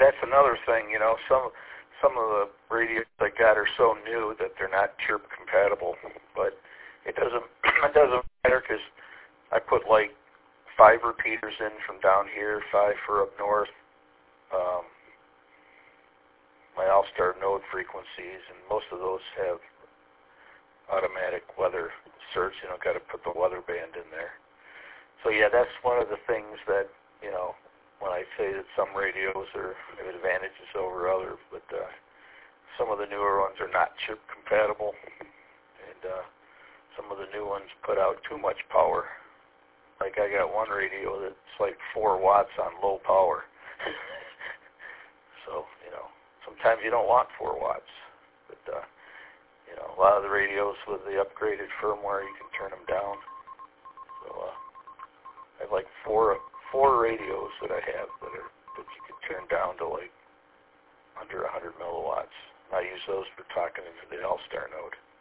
that's another thing. You know, some of the radios I got are so new that they're not chirp compatible. But it doesn't matter because I put like 5 repeaters in from down here, 5 for up north. My All-Star node frequencies, and most of those have automatic weather search. You know, got to put the weather band in there. So yeah, that's one of the things that, you know, when I say that some radios have advantages over others, but some of the newer ones are not chip compatible, and some of the new ones put out too much power. Like I got one radio that's like 4 watts on low power. So, you know, sometimes you don't want 4 watts, but you know, a lot of the radios with the upgraded firmware, you can turn them down. So I have like four radios that I have that you can turn down to like under 100 milliwatts. I use those for talking into the All-Star node.